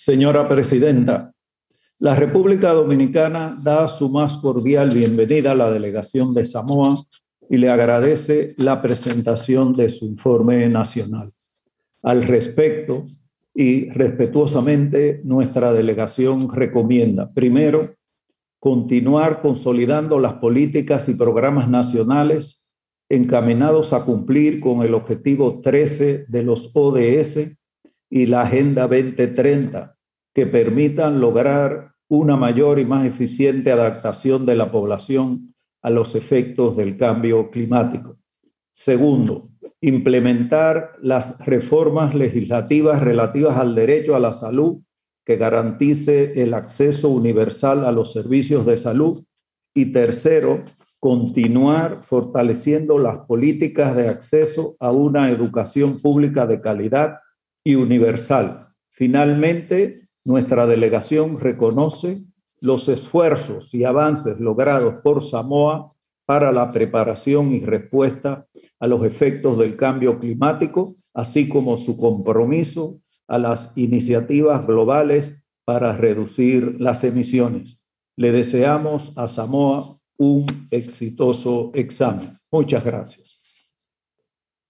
Señora Presidenta, la República Dominicana da su más cordial bienvenida a la delegación de Samoa y le agradece la presentación de su informe nacional. Al respecto, y respetuosamente, nuestra delegación recomienda, primero, continuar consolidando las políticas y programas nacionales encaminados a cumplir con el objetivo 13 de los ODS y la Agenda 2030, que permitan lograr una mayor y más eficiente adaptación de la población a los efectos del cambio climático. Segundo, implementar las reformas legislativas relativas al derecho a la salud que garantice el acceso universal a los servicios de salud. Y tercero, continuar fortaleciendo las políticas de acceso a una educación pública de calidad y universal. Finalmente, nuestra delegación reconoce los esfuerzos y avances logrados por Samoa para la preparación y respuesta a los efectos del cambio climático, así como su compromiso a las iniciativas globales para reducir las emisiones. Le deseamos a Samoa un exitoso examen. Muchas gracias.